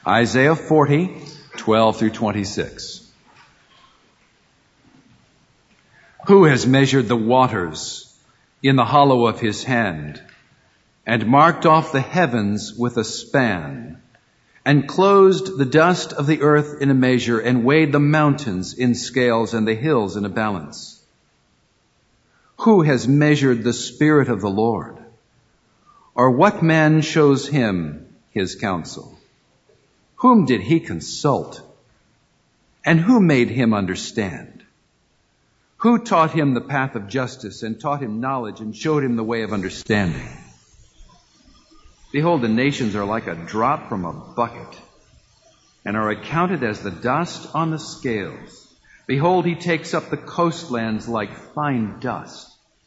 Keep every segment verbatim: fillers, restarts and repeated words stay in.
Isaiah forty, twelve through twenty-six. Who has measured the waters in the hollow of his hand, and marked off the heavens with a span, and closed the dust of the earth in a measure, and weighed the mountains in scales and the hills in a balance? Who has measured the Spirit of the Lord? Or what man shows him his counsel? Whom did he consult? And who made him understand? Who taught him the path of justice, and taught him knowledge, and showed him the way of understanding? Behold, the nations are like a drop from a bucket, and are accounted as the dust on the scales. Behold, he takes up the coastlands like fine dust.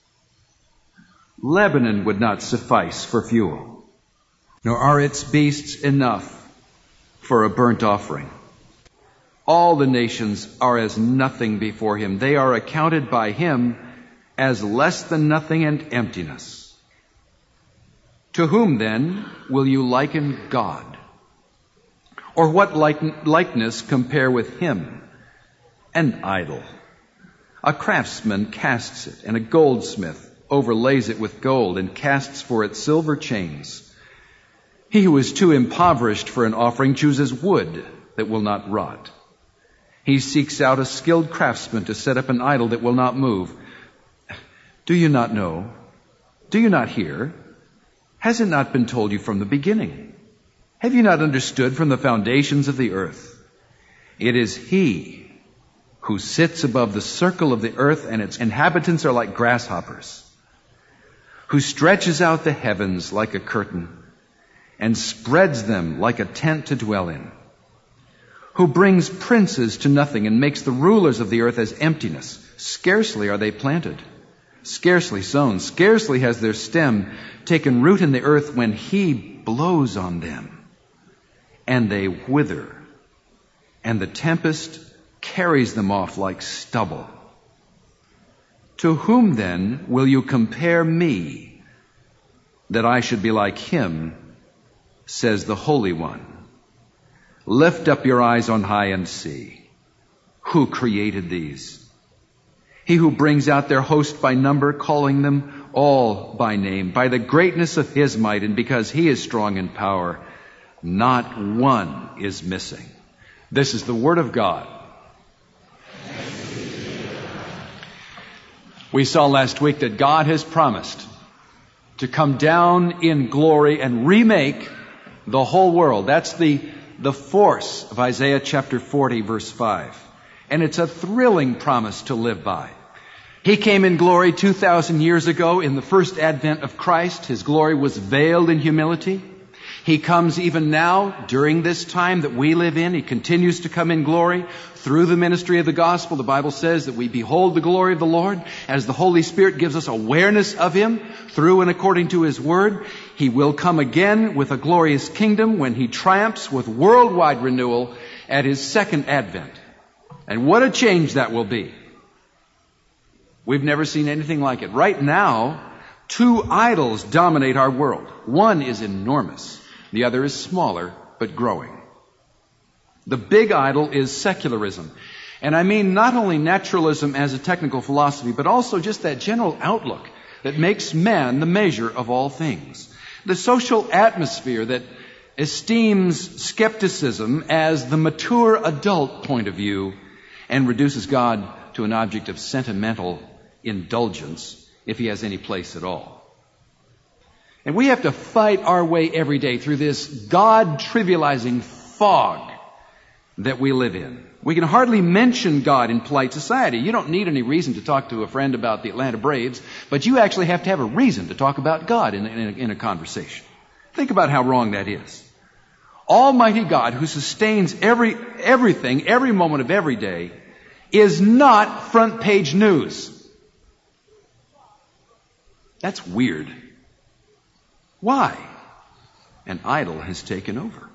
Lebanon would not suffice for fuel, nor are its beasts enough for a burnt offering. All the nations are as nothing before him. They are accounted by him as less than nothing and emptiness. To whom then will you liken God? Or what likeness compare with him? An idol. A craftsman casts it, and a goldsmith overlays it with gold, and casts for it silver chains. He who is too impoverished for an offering chooses wood that will not rot. He seeks out a skilled craftsman to set up an idol that will not move. Do you not know? Do you not hear? Has it not been told you from the beginning? Have you not understood from the foundations of the earth? It is he who sits above the circle of the earth, and its inhabitants are like grasshoppers, who stretches out the heavens like a curtain, and spreads them like a tent to dwell in, who brings princes to nothing, and makes the rulers of the earth as emptiness. Scarcely are they planted, scarcely sown, scarcely has their stem taken root in the earth, when he blows on them, and they wither, and the tempest carries them off like stubble. To whom then will you compare me, that I should be like him, says the Holy One? Lift up your eyes on high and see. Who created these? He who brings out their host by number, calling them all by name, by the greatness of his might, and because he is strong in power, not one is missing. This is the word of God. We saw last week that God has promised to come down in glory and remake the whole world. That's the, the force of Isaiah chapter forty, verse five. And it's a thrilling promise to live by. He came in glory two thousand years ago in the first advent of Christ. His glory was veiled in humility. He comes even now during this time that we live in. He continues to come in glory through the ministry of the gospel. The Bible says that we behold the glory of the Lord as the Holy Spirit gives us awareness of him through and according to his word. He will come again with a glorious kingdom when he triumphs with worldwide renewal at his second advent. And what a change that will be. We've never seen anything like it. Right now, two idols dominate our world. One is enormous. The other is smaller, but growing. The big idol is secularism. And I mean not only naturalism as a technical philosophy, but also just that general outlook that makes man the measure of all things. The social atmosphere that esteems skepticism as the mature adult point of view and reduces God to an object of sentimental indulgence, if he has any place at all. And we have to fight our way every day through this God-trivializing fog that we live in. We can hardly mention God in polite society. You don't need any reason to talk to a friend about the Atlanta Braves, but you actually have to have a reason to talk about God in, in, a, in a conversation. Think about how wrong that is. Almighty God, who sustains every everything, every moment of every day, is not front page news. That's weird. Why? An idol has taken over.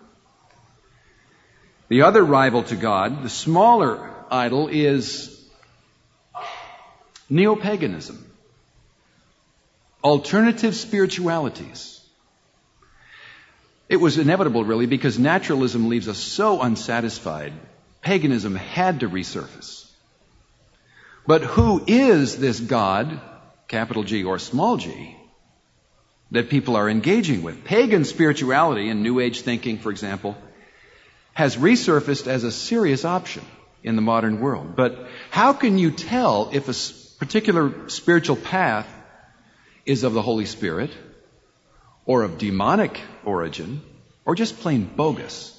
The other rival to God, the smaller idol, is neo-paganism, alternative spiritualities. It was inevitable, really, because naturalism leaves us so unsatisfied. Paganism had to resurface. But who is this God, capital G or small g, that people are engaging with? Pagan spirituality and New Age thinking, for example, has resurfaced as a serious option in the modern world. But how can you tell if a particular spiritual path is of the Holy Spirit, or of demonic origin, or just plain bogus?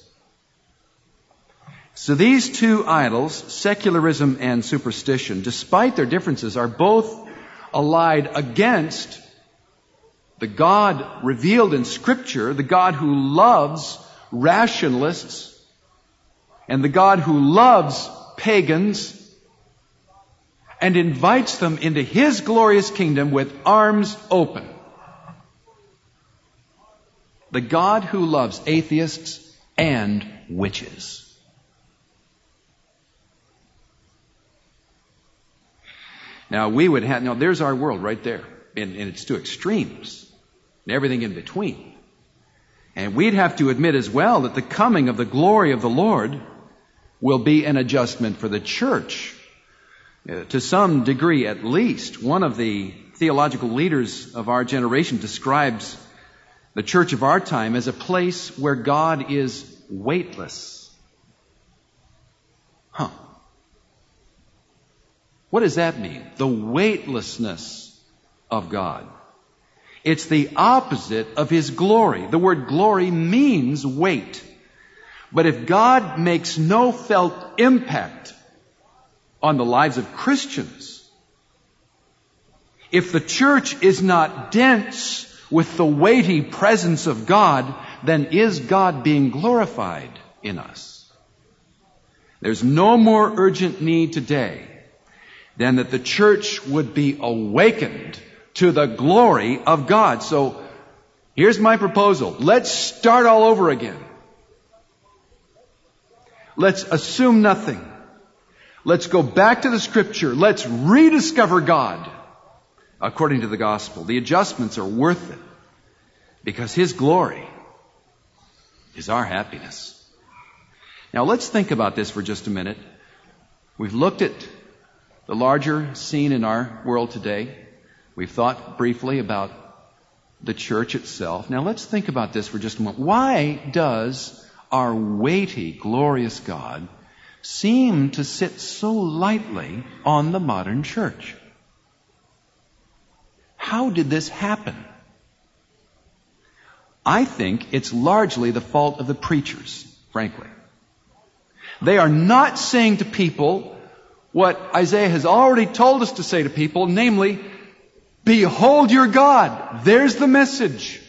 So these two idols, secularism and superstition, despite their differences, are both allied against the God revealed in Scripture, the God who loves rationalists, and the God who loves pagans, and invites them into His glorious kingdom with arms open. The God who loves atheists and witches. Now, we would have, now there's our world right there, and, and it's two extremes, and everything in between. And we'd have to admit as well that the coming of the glory of the Lord will be an adjustment for the church, uh, to some degree at least. One of the theological leaders of our generation describes the church of our time as a place where God is weightless. Huh. What does that mean? The weightlessness of God. It's the opposite of His glory. The word glory means weight. But if God makes no felt impact on the lives of Christians, if the church is not dense with the weighty presence of God, then is God being glorified in us? There's no more urgent need today than that the church would be awakened to the glory of God. So here's my proposal. Let's start all over again. Let's assume nothing. Let's go back to the Scripture. Let's rediscover God according to the gospel. The adjustments are worth it because His glory is our happiness. Now let's think about this for just a minute. We've looked at the larger scene in our world today. We've thought briefly about the church itself. Now let's think about this for just a moment. Why does our weighty, glorious God seem to sit so lightly on the modern church? How did this happen? I think it's largely the fault of the preachers, frankly. They are not saying to people what Isaiah has already told us to say to people, namely, behold your God. There's the message.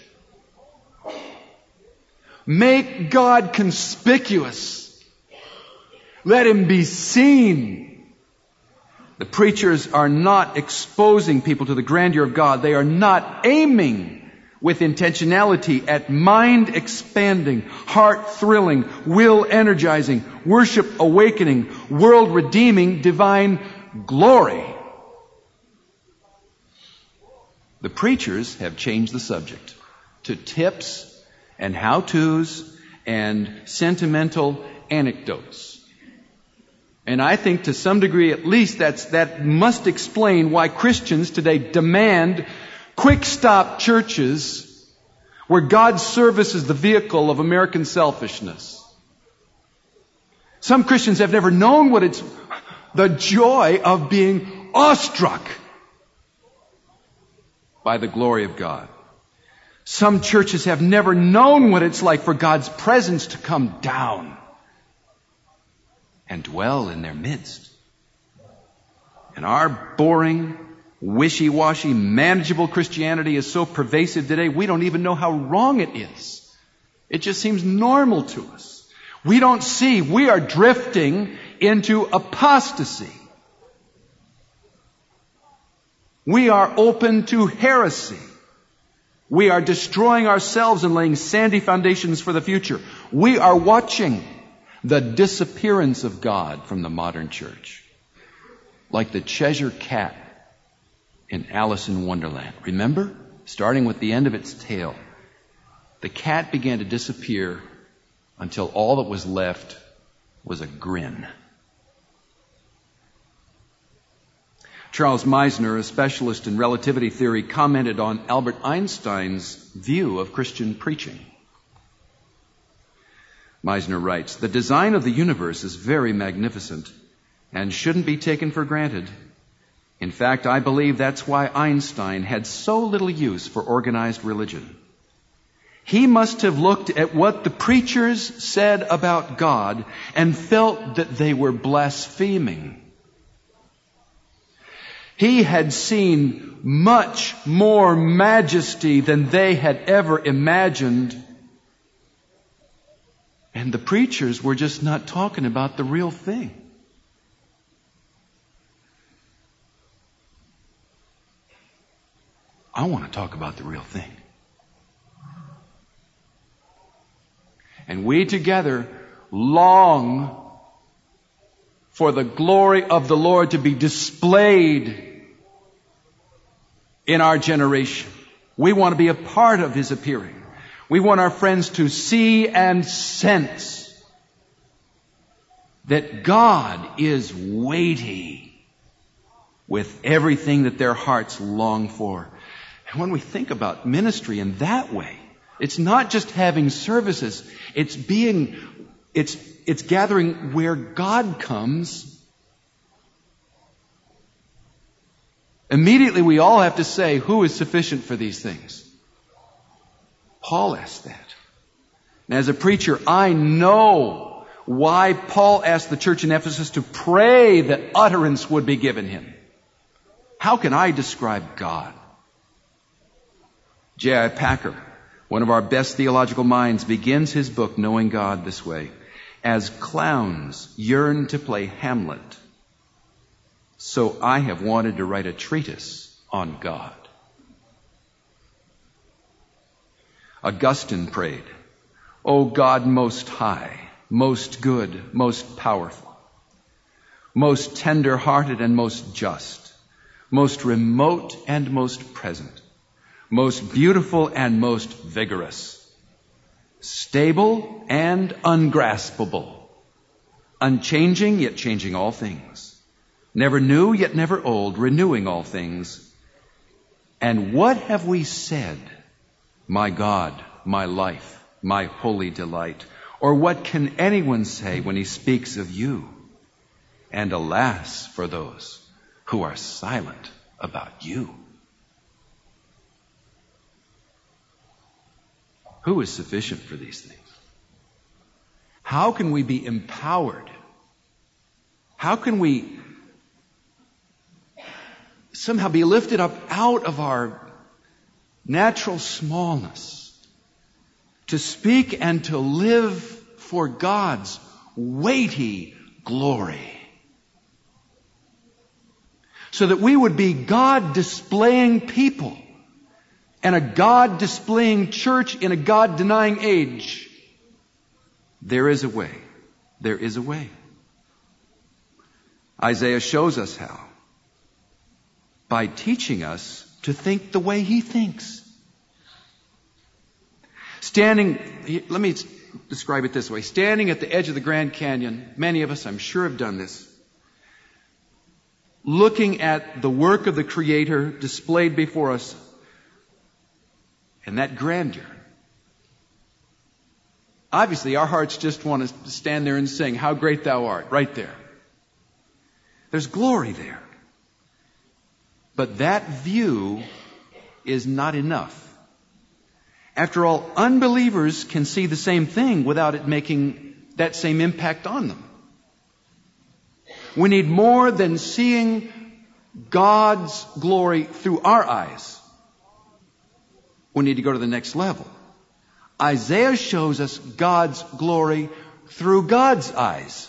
Make God conspicuous. Let Him be seen. The preachers are not exposing people to the grandeur of God. They are not aiming with intentionality at mind-expanding, heart-thrilling, will-energizing, worship-awakening, world-redeeming, divine glory. The preachers have changed the subject to tips and how-tos and sentimental anecdotes. And I think to some degree at least that's, that must explain why Christians today demand quick-stop churches where God's service is the vehicle of American selfishness. Some Christians have never known what it's the joy of being awestruck by the glory of God. Some churches have never known what it's like for God's presence to come down and dwell in their midst. And our boring, wishy-washy, manageable Christianity is so pervasive today, we don't even know how wrong it is. It just seems normal to us. We don't see. We are drifting into apostasy. We are open to heresy. We are destroying ourselves and laying sandy foundations for the future. We are watching the disappearance of God from the modern church, like the Cheshire cat in Alice in Wonderland. Remember? Starting with the end of its tail. The cat began to disappear until all that was left was a grin. Charles Meisner, a specialist in relativity theory, commented on Albert Einstein's view of Christian preaching. Meisner writes, "The design of the universe is very magnificent and shouldn't be taken for granted. In fact, I believe that's why Einstein had so little use for organized religion. He must have looked at what the preachers said about God and felt that they were blaspheming. He had seen much more majesty than they had ever imagined. And the preachers were just not talking about the real thing." I want to talk about the real thing. And we together long for the glory of the Lord to be displayed in our generation. We want to be a part of His appearing. We want our friends to see and sense that God is weighty with everything that their hearts long for. And when we think about ministry in that way, it's not just having services. It's being, it's, it's gathering where God comes. Immediately we all have to say, who is sufficient for these things? Paul asked that. And as a preacher, I know why Paul asked the church in Ephesus to pray that utterance would be given him. How can I describe God? J I Packer, one of our best theological minds, begins his book, Knowing God, this way: "As clowns yearn to play Hamlet, so I have wanted to write a treatise on God." Augustine prayed, "O God most high, most good, most powerful, most tender-hearted and most just, most remote and most present, most beautiful and most vigorous, stable and ungraspable, unchanging yet changing all things, never new yet never old, renewing all things. And what have we said, my God, my life, my holy delight? Or what can anyone say when he speaks of you? And alas for those who are silent about you." Who is sufficient for these things? How can we be empowered? How can we somehow be lifted up out of our natural smallness to speak and to live for God's weighty glory, so that we would be God-displaying people and a God-displaying church in a God-denying age? There is a way. There is a way. Isaiah shows us how, by teaching us to think the way he thinks. Standing, let me describe it this way. Standing at the edge of the Grand Canyon, many of us, I'm sure, have done this, looking at the work of the Creator displayed before us, and that grandeur. Obviously, our hearts just want to stand there and sing, "How great thou art," right there. There's glory there. But that view is not enough. After all, unbelievers can see the same thing without it making that same impact on them. We need more than seeing God's glory through our eyes. We need to go to the next level. Isaiah shows us God's glory through God's eyes.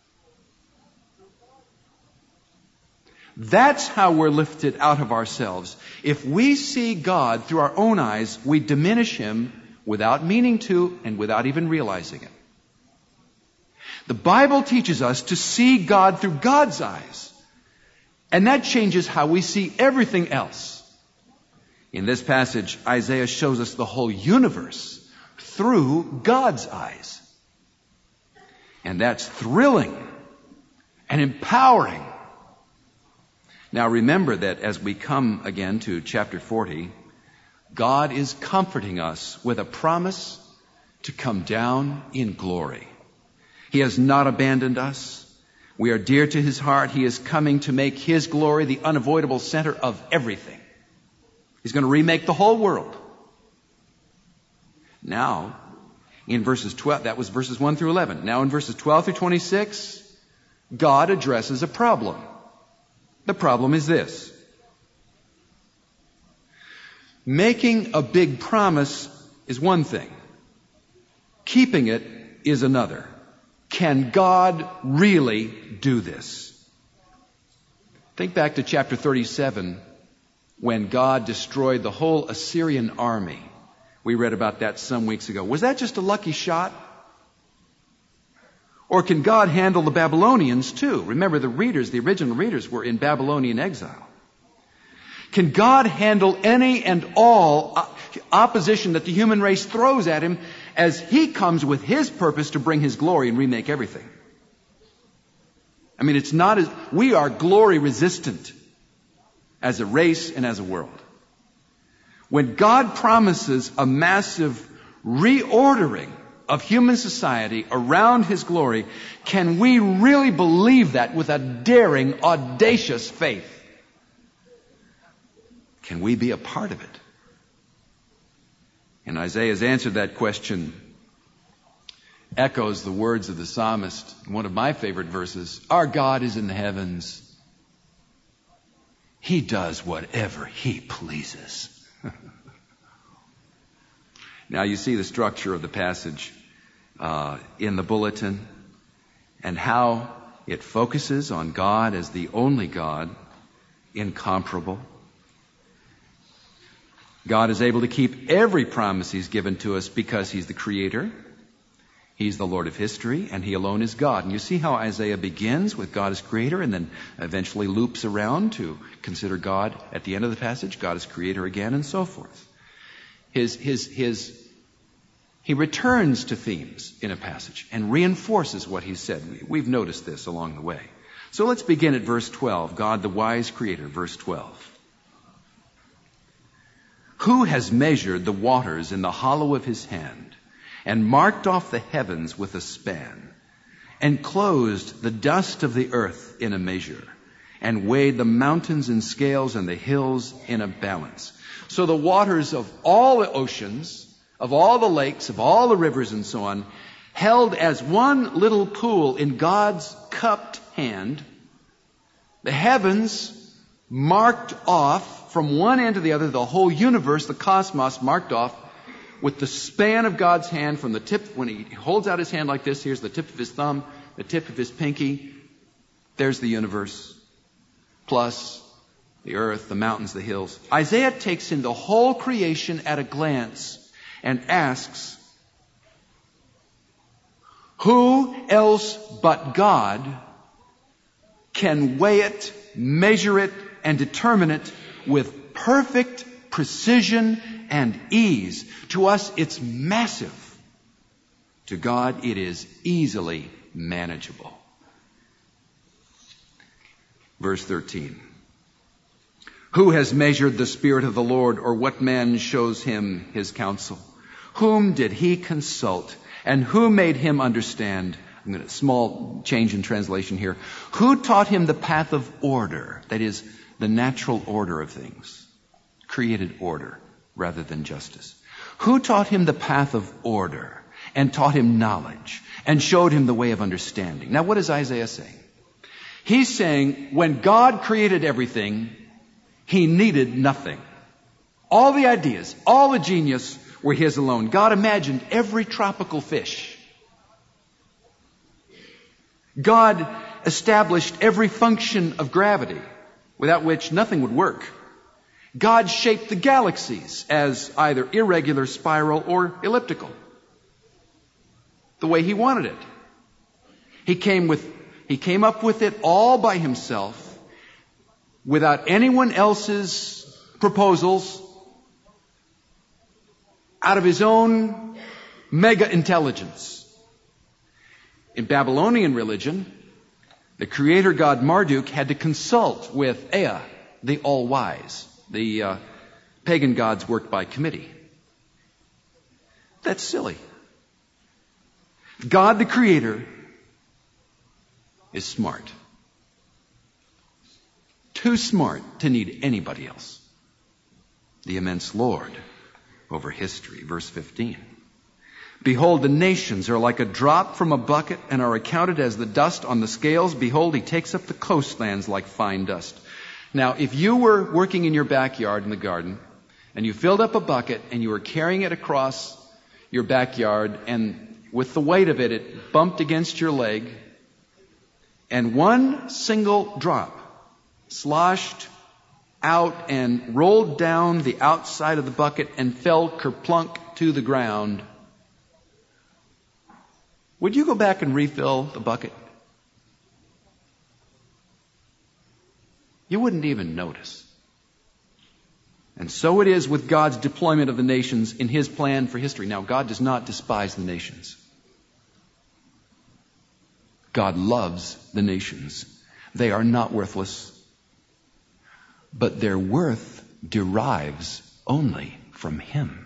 That's how we're lifted out of ourselves. If we see God through our own eyes, we diminish Him without meaning to and without even realizing it. The Bible teaches us to see God through God's eyes. And that changes how we see everything else. In this passage, Isaiah shows us the whole universe through God's eyes. And that's thrilling and empowering. Now remember that as we come again to chapter forty, God is comforting us with a promise to come down in glory. He has not abandoned us. We are dear to His heart. He is coming to make His glory the unavoidable center of everything. He's going to remake the whole world. Now, in verses twelve, that was verses one through eleven. Now in verses twelve through twenty-six, God addresses a problem. The problem is this. Making a big promise is one thing. Keeping it is another. Can God really do this? Think back to chapter thirty-seven, when God destroyed the whole Assyrian army. We read about that some weeks ago. Was that just a lucky shot? Or can God handle the Babylonians too? Remember, the readers, the original readers, were in Babylonian exile. Can God handle any and all opposition that the human race throws at Him as He comes with His purpose to bring His glory and remake everything? I mean, it's not as, we are glory resistant as a race and as a world. When God promises a massive reordering of human society around His glory, can we really believe that with a daring, audacious faith? Can we be a part of it? And Isaiah's answer to that question echoes the words of the psalmist in one of my favorite verses. Our God is in the heavens. He does whatever He pleases. Now you see the structure of the passage uh, in the bulletin and how it focuses on God as the only God, incomparable. God is able to keep every promise He's given to us because He's the Creator. He's the Lord of history, and He alone is God. And you see how Isaiah begins with God as Creator and then eventually loops around to consider God at the end of the passage, God as Creator again, and so forth. His, his, his, he returns to themes in a passage and reinforces what He said. We've noticed this along the way. So let's begin at verse twelve. God, the wise Creator, verse twelve. Who has measured the waters in the hollow of His hand, and marked off the heavens with a span, and closed the dust of the earth in a measure, and weighed the mountains in scales and the hills in a balance? So the waters of all the oceans, of all the lakes, of all the rivers and so on, held as one little pool in God's cupped hand, the heavens marked off from one end to the other, the whole universe, the cosmos marked off with the span of God's hand from the tip, when He holds out His hand like this, here's the tip of His thumb, the tip of His pinky, there's the universe, plus the earth, the mountains, the hills. Isaiah takes in the whole creation at a glance and asks, who else but God can weigh it, measure it, and determine it with perfect precision and ease? To us, it's massive. To God, it is easily manageable. Verse thirteen. Who has measured the Spirit of the Lord, or what man shows Him His counsel? Whom did He consult, and who made Him understand? I'm going to, small change in translation here. Who taught Him the path of order? That is, the natural order of things. Created order rather than justice. Who taught Him the path of order, and taught Him knowledge, and showed Him the way of understanding? Now what is Isaiah saying? He's saying when God created everything, He needed nothing. All the ideas, all the genius were His alone. God imagined every tropical fish. God established every function of gravity, without which nothing would work. God shaped the galaxies as either irregular, spiral, or elliptical, the way He wanted it. He came with, He came up with it all by Himself, without anyone else's proposals, out of His own mega intelligence. In Babylonian religion, the creator god Marduk had to consult with Ea, the all-wise. The uh, pagan gods worked by committee. That's silly. God the creator is smart. Too smart to need anybody else. The immense Lord over history. Verse fifteen. Behold, the nations are like a drop from a bucket and are accounted as the dust on the scales. Behold, he takes up the coastlands like fine dust. Now, if you were working in your backyard in the garden and you filled up a bucket and you were carrying it across your backyard, and with the weight of it, it bumped against your leg, and one single drop sloshed out and rolled down the outside of the bucket and fell kerplunk to the ground, would you go back and refill the bucket? You wouldn't even notice. And so it is with God's deployment of the nations in His plan for history. Now, God does not despise the nations. God loves the nations. They are not worthless, but their worth derives only from Him.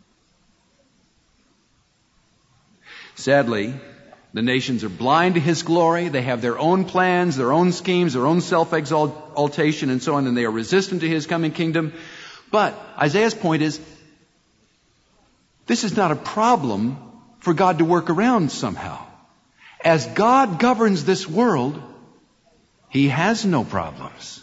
Sadly, the nations are blind to His glory. They have their own plans, their own schemes, their own self-exaltation, and so on, and they are resistant to His coming kingdom. But Isaiah's point is, this is not a problem for God to work around somehow. As God governs this world, He has no problems.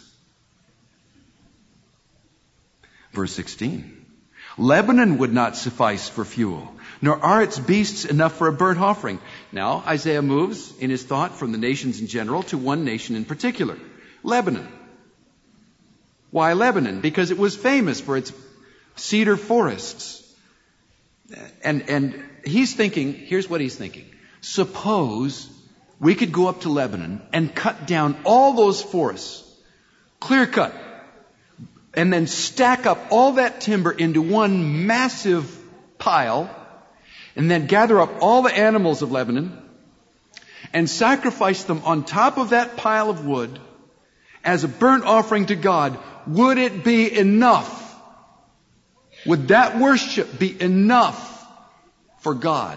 Verse sixteen. Lebanon would not suffice for fuel, nor are its beasts enough for a burnt offering. Now, Isaiah moves in his thought from the nations in general to one nation in particular, Lebanon. Why Lebanon? Because it was famous for its cedar forests. And, and he's thinking, here's what he's thinking. Suppose we could go up to Lebanon and cut down all those forests, clear cut, and then stack up all that timber into one massive pile, and then gather up all the animals of Lebanon and sacrifice them on top of that pile of wood as a burnt offering to God. Would it be enough? Would that worship be enough for God?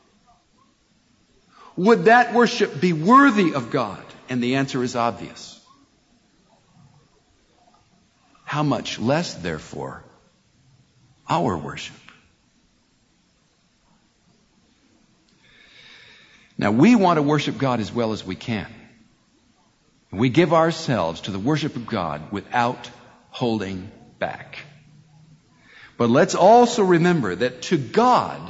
Would that worship be worthy of God? And the answer is obvious. How much less, therefore, our worship? Now, we want to worship God as well as we can. We give ourselves to the worship of God without holding back. But let's also remember that to God,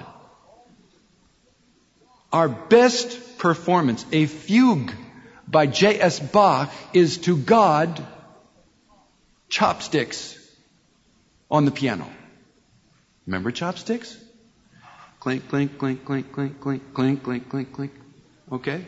our best performance, a fugue by J S Bach, is to God chopsticks on the piano. Remember chopsticks? Clink, clink, clink, clink, clink, clink, clink, clink, clink, clink. Okay?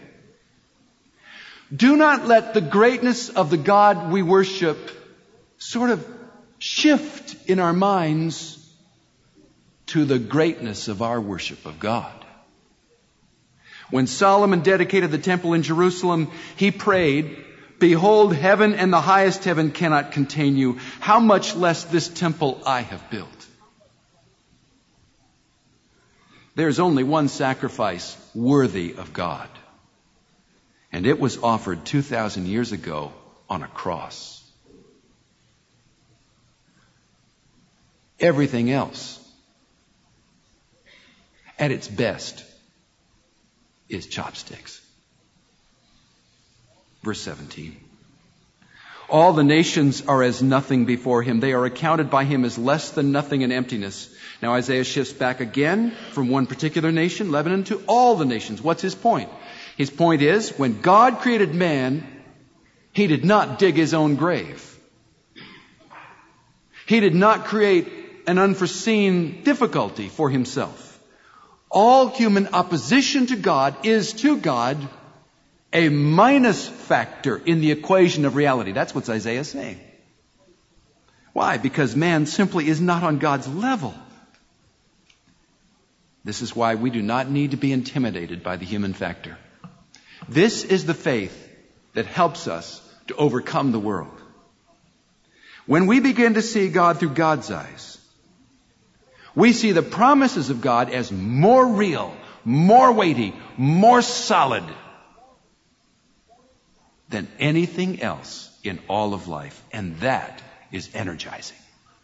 Do not let the greatness of the God we worship sort of shift in our minds to the greatness of our worship of God. When Solomon dedicated the temple in Jerusalem, he prayed, "Behold, heaven and the highest heaven cannot contain you. How much less this temple I have built." There's only one sacrifice worthy of God. And it was offered two thousand years ago on a cross. Everything else, at its best, is chopsticks. Verse seventeen. All the nations are as nothing before Him. They are accounted by Him as less than nothing and emptiness. Now Isaiah shifts back again from one particular nation, Lebanon, to all the nations. What's his point? His point is, when God created man, He did not dig His own grave. He did not create an unforeseen difficulty for Himself. All human opposition to God is to God a minus factor in the equation of reality. That's what Isaiah is saying. Why? Because man simply is not on God's level. This is why we do not need to be intimidated by the human factor. This is the faith that helps us to overcome the world. When we begin to see God through God's eyes, we see the promises of God as more real, more weighty, more solid than anything else in all of life. And that is energizing.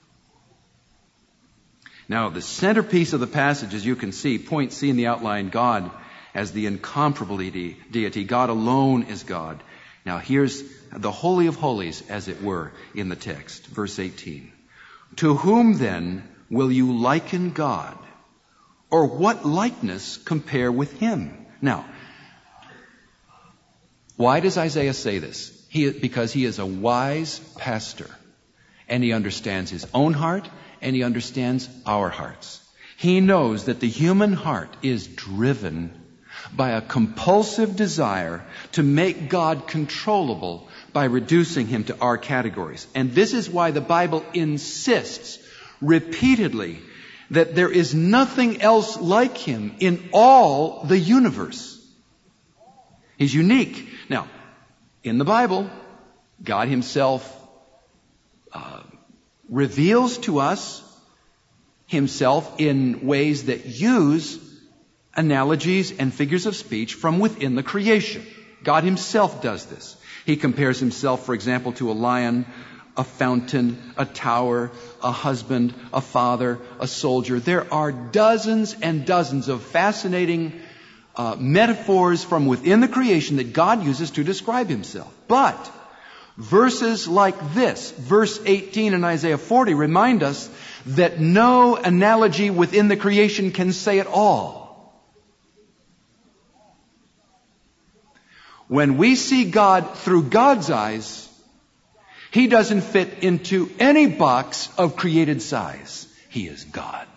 Now, the centerpiece of the passage, as you can see, point C in the outline, God as the incomparable deity. God alone is God. Now, here's the Holy of Holies, as it were, in the text. Verse eighteen. To whom then will you liken God? Or what likeness compare with him? Now, why does Isaiah say this? He, because he is a wise pastor. And he understands his own heart, and he understands our hearts. He knows that the human heart is driven by a compulsive desire to make God controllable by reducing him to our categories. And this is why the Bible insists repeatedly that there is nothing else like him in all the universe. He's unique. Now, in the Bible, God himself uh, reveals to us himself in ways that use analogies and figures of speech from within the creation. God himself does this. He compares himself, for example, to a lion, a fountain, a tower, a husband, a father, a soldier. There are dozens and dozens of fascinating uh, metaphors from within the creation that God uses to describe himself. But verses like this, verse eighteen in Isaiah forty, remind us that no analogy within the creation can say it all. When we see God through God's eyes, he doesn't fit into any box of created size. He is God.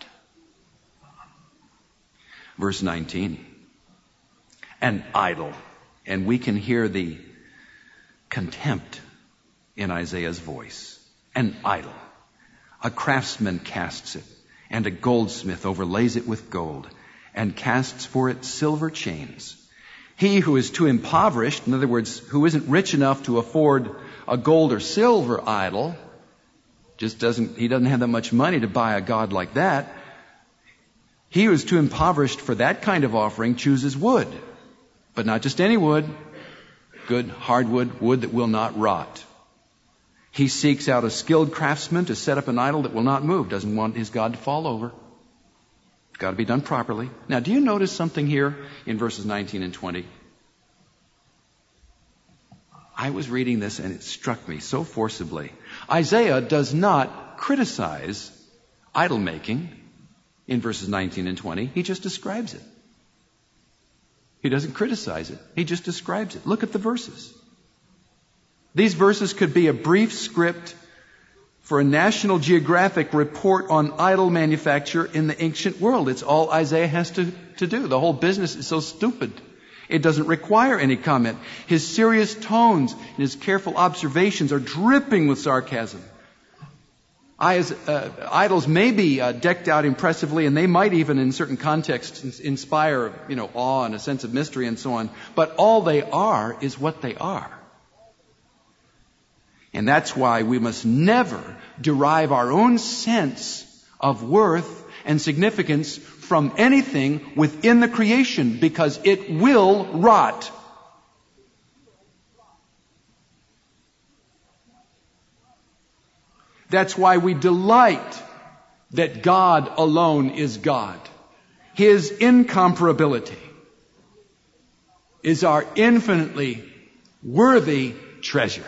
Verse nineteen. An idol. And we can hear the contempt in Isaiah's voice. An idol. A craftsman casts it, and a goldsmith overlays it with gold, and casts for it silver chains. He who is too impoverished, in other words, who isn't rich enough to afford a gold or silver idol, just doesn't, he doesn't have that much money to buy a god like that. He who is too impoverished for that kind of offering chooses wood, but not just any wood, good hardwood, wood that will not rot. He seeks out a skilled craftsman to set up an idol that will not move, doesn't want his god to fall over. It's got to be done properly. Now, do you notice something here in verses nineteen and twenty? I was reading this and it struck me so forcibly. Isaiah does not criticize idol making in verses nineteen and twenty. He just describes it. He doesn't criticize it. He just describes it. Look at the verses. These verses could be a brief script for a National Geographic report on idol manufacture in the ancient world. It's all Isaiah has to, to do. The whole business is so stupid. It doesn't require any comment. His serious tones and his careful observations are dripping with sarcasm. I, as, uh, idols may be uh, decked out impressively, and they might even, in certain contexts, inspire, you know, awe and a sense of mystery and so on. But all they are is what they are. And that's why we must never derive our own sense of worth and significance from anything within the creation, because it will rot. That's why we delight that God alone is God. His incomparability is our infinitely worthy treasure.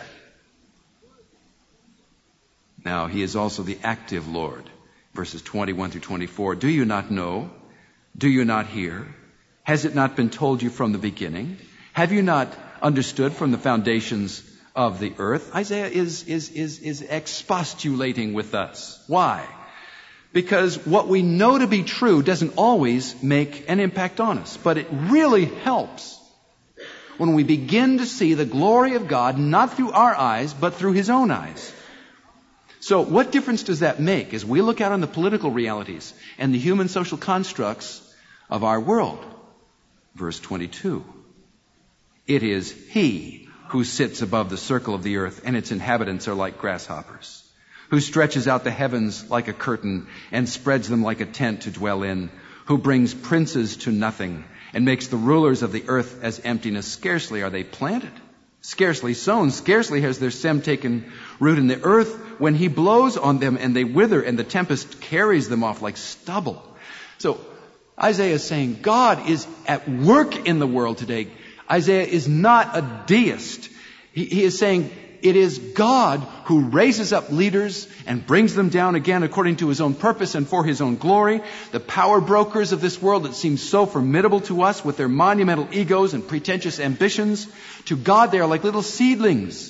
Now, he is also the active Lord. Verses twenty-one through twenty-four. Do you not know? Do you not hear? Has it not been told you from the beginning? Have you not understood from the foundations of the earth? Isaiah is, is, is, is expostulating with us. Why? Because what we know to be true doesn't always make an impact on us. But it really helps when we begin to see the glory of God, not through our eyes, but through his own eyes. So what difference does that make as we look out on the political realities and the human social constructs of our world. Verse twenty-two. It is He who sits above the circle of the earth, and its inhabitants are like grasshoppers, who stretches out the heavens like a curtain and spreads them like a tent to dwell in, who brings princes to nothing and makes the rulers of the earth as emptiness. Scarcely are they planted, scarcely sown, scarcely has their stem taken root in the earth, when He blows on them and they wither, and the tempest carries them off like stubble. So Isaiah is saying God is at work in the world today. Isaiah is not a deist. He, he is saying it is God who raises up leaders and brings them down again according to His own purpose and for His own glory. The power brokers of this world that seem so formidable to us with their monumental egos and pretentious ambitions, to God they are like little seedlings.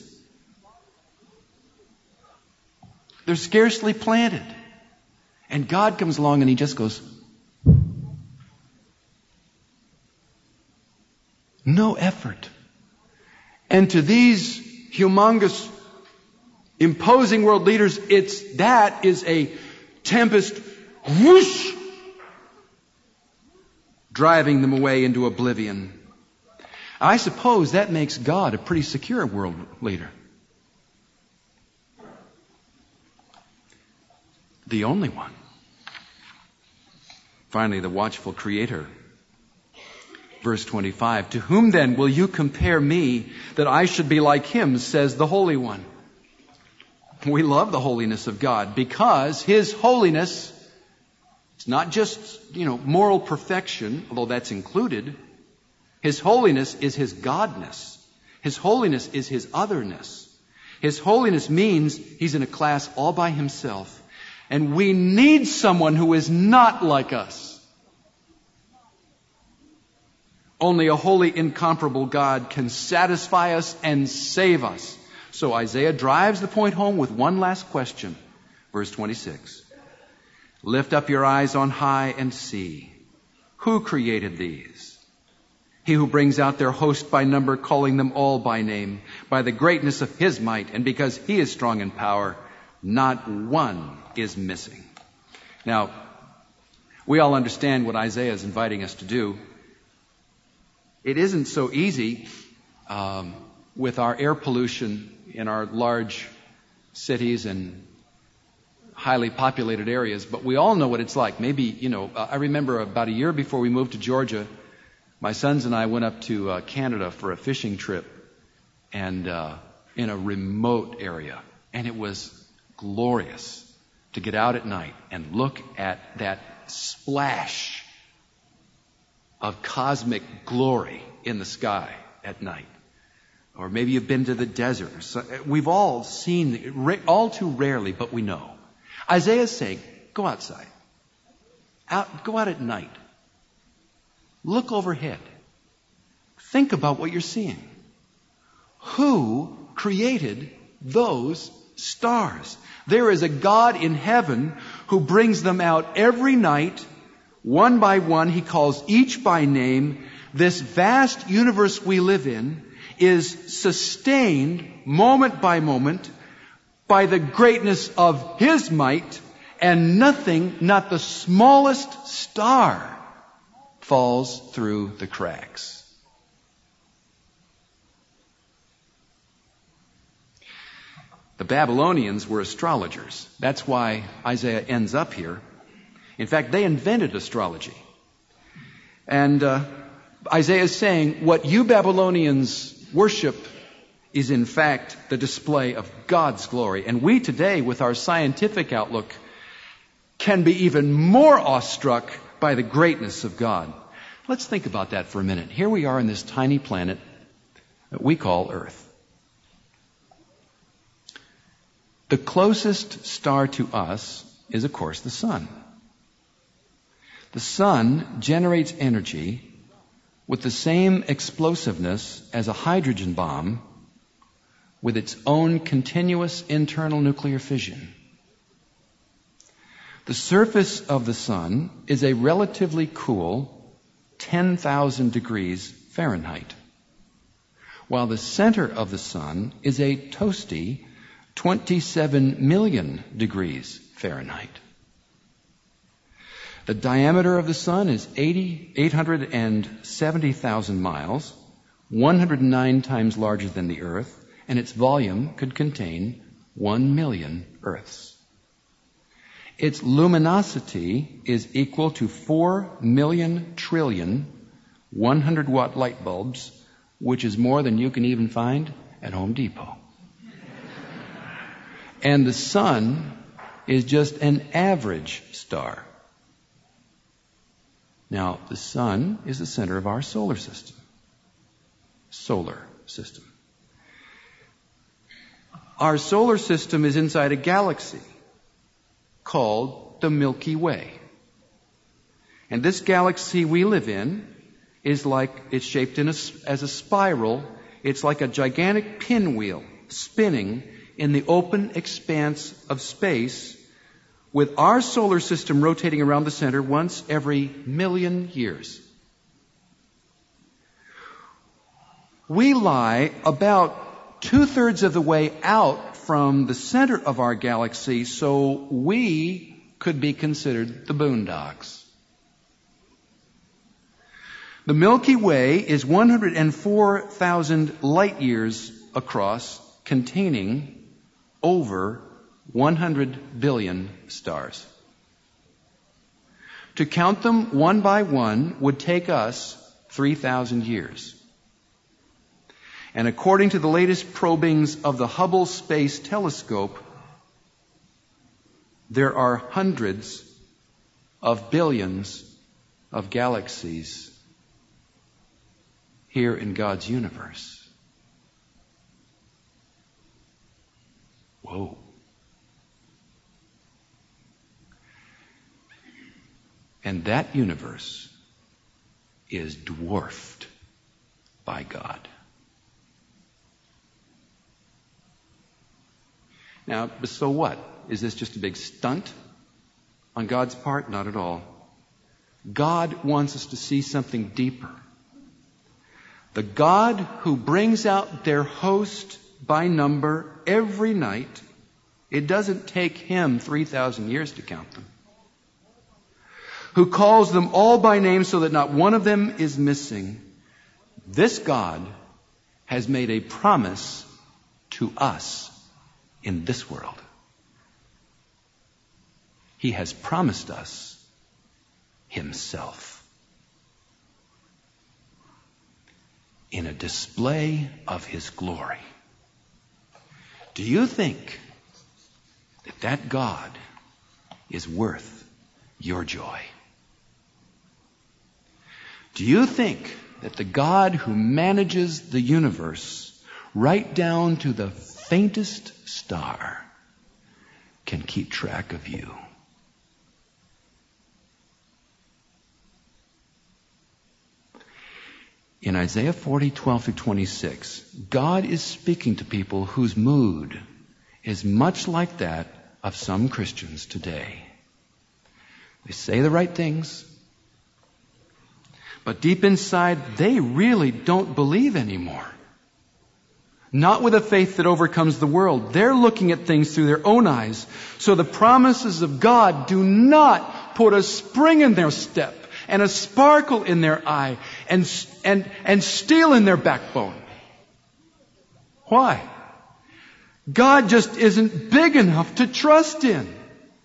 They're scarcely planted. And God comes along and He just goes, no effort. And to these humongous, imposing world leaders, it's, that is a tempest, whoosh, driving them away into oblivion. I suppose that makes God a pretty secure world leader. The only one. Finally, the watchful Creator. Verse twenty-five, to whom then will you compare me that I should be like Him, says the Holy One. We love the holiness of God because His holiness, it's not just, you know, moral perfection, although that's included. His holiness is His godness. His holiness is His otherness. His holiness means He's in a class all by Himself. And we need someone who is not like us. Only a holy, incomparable God can satisfy us and save us. So Isaiah drives the point home with one last question. Verse twenty-six. Lift up your eyes on high and see. Who created these? He who brings out their host by number, calling them all by name, by the greatness of His might, and because He is strong in power, not one is missing. Now, we all understand what Isaiah is inviting us to do. It isn't so easy um, with our air pollution in our large cities and highly populated areas, but we all know what it's like. Maybe, you know, I remember about a year before we moved to Georgia, my sons and I went up to uh, Canada for a fishing trip, and uh, in a remote area, and it was glorious to get out at night and look at that splash of cosmic glory in the sky at night. Or maybe you've been to the desert. So we've all seen, all too rarely, but we know. Isaiah's saying, go outside. Out, go out at night. Look overhead. Think about what you're seeing. Who created those stars? There is a God in heaven who brings them out every night. One by one, He calls each by name. This vast universe we live in is sustained moment by moment by the greatness of His might, and nothing, not the smallest star, falls through the cracks. The Babylonians were astrologers. That's why Isaiah ends up here. In fact, they invented astrology. And uh, Isaiah is saying, what you Babylonians worship is in fact the display of God's glory. And we today, with our scientific outlook, can be even more awestruck by the greatness of God. Let's think about that for a minute. Here we are on this tiny planet that we call Earth. The closest star to us is, of course, the sun. The sun generates energy with the same explosiveness as a hydrogen bomb with its own continuous internal nuclear fission. The surface of the sun is a relatively cool ten thousand degrees Fahrenheit, while the center of the sun is a toasty twenty-seven million degrees Fahrenheit. The diameter of the sun is eight hundred seventy thousand miles, one hundred nine times larger than the Earth, and its volume could contain one million Earths. Its luminosity is equal to four million trillion one hundred watt light bulbs, which is more than you can even find at Home Depot. And the sun is just an average star. Now, the sun is the center of our solar system. Solar system. Our solar system is inside a galaxy called the Milky Way. And this galaxy we live in is like, it's shaped in a, as a spiral. It's like a gigantic pinwheel spinning in the open expanse of space, with our solar system rotating around the center once every million years. We lie about two-thirds of the way out from the center of our galaxy, so we could be considered the boondocks. The Milky Way is one hundred four thousand light years across, containing over one hundred billion stars. To count them one by one would take us three thousand years. And according to the latest probings of the Hubble Space Telescope, there are hundreds of billions of galaxies here in God's universe. Whoa. And that universe is dwarfed by God. Now, so what? Is this just a big stunt on God's part? Not at all. God wants us to see something deeper. The God who brings out their host by number every night, it doesn't take him three thousand years to count them, who calls them all by name so that not one of them is missing. This God has made a promise to us in this world. He has promised us himself in a display of his glory. Do you think that that God is worth your joy? Do you think that the God who manages the universe right down to the faintest star can keep track of you? In Isaiah forty, twelve through twenty-six, God is speaking to people whose mood is much like that of some Christians today. They say the right things, but deep inside, they really don't believe anymore. Not with a faith that overcomes the world. They're looking at things through their own eyes. So the promises of God do not put a spring in their step and a sparkle in their eye and, and, and steel in their backbone. Why? God just isn't big enough to trust in.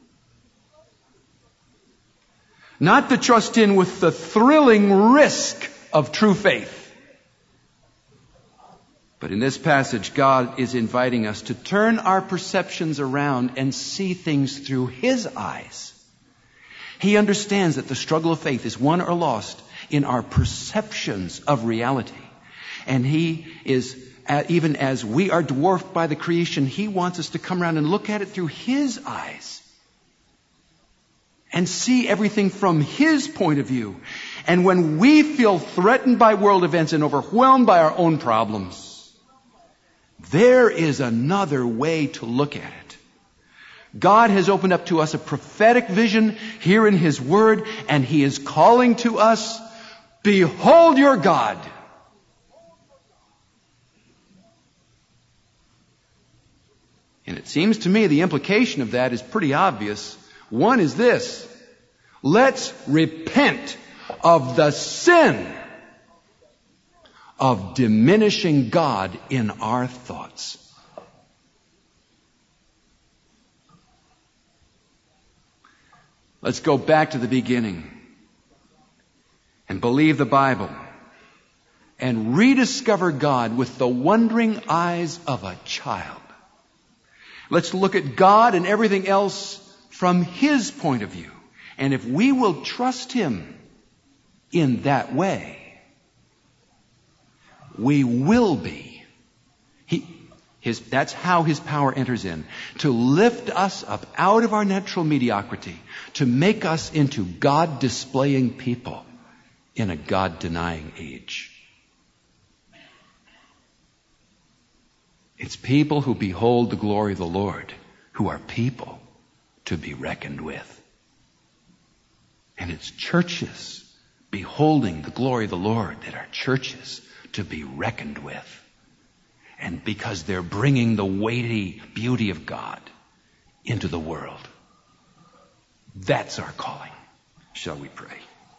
Not to trust in with the thrilling risk of true faith. But in this passage, God is inviting us to turn our perceptions around and see things through his eyes. He understands that the struggle of faith is won or lost in our perceptions of reality. And he is, even as we are dwarfed by the creation, he wants us to come around and look at it through his eyes and see everything from his point of view. And when we feel threatened by world events and overwhelmed by our own problems, there is another way to look at it. God has opened up to us a prophetic vision here in his word, and he is calling to us, behold your God. And it seems to me the implication of that is pretty obvious. One is this: Let's repent of the sin of diminishing God in our thoughts. Let's go back to the beginning and believe the Bible and rediscover God with the wondering eyes of a child. Let's look at God and everything else from His point of view. And if we will trust Him in that way, we will be. He, his, that's how His power enters in, to lift us up out of our natural mediocrity, to make us into God-displaying people in a God-denying age. It's people who behold the glory of the Lord who are people to be reckoned with. And it's churches beholding the glory of the Lord that are churches to be reckoned with. And because they're bringing the weighty beauty of God into the world. That's our calling. Shall we pray?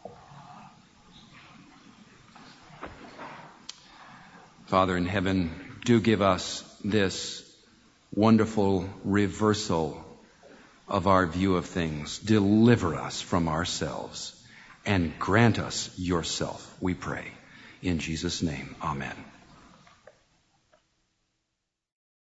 Father in heaven, do give us this wonderful reversal of our view of things. Deliver us from ourselves and grant us yourself, we pray. In Jesus' name, amen.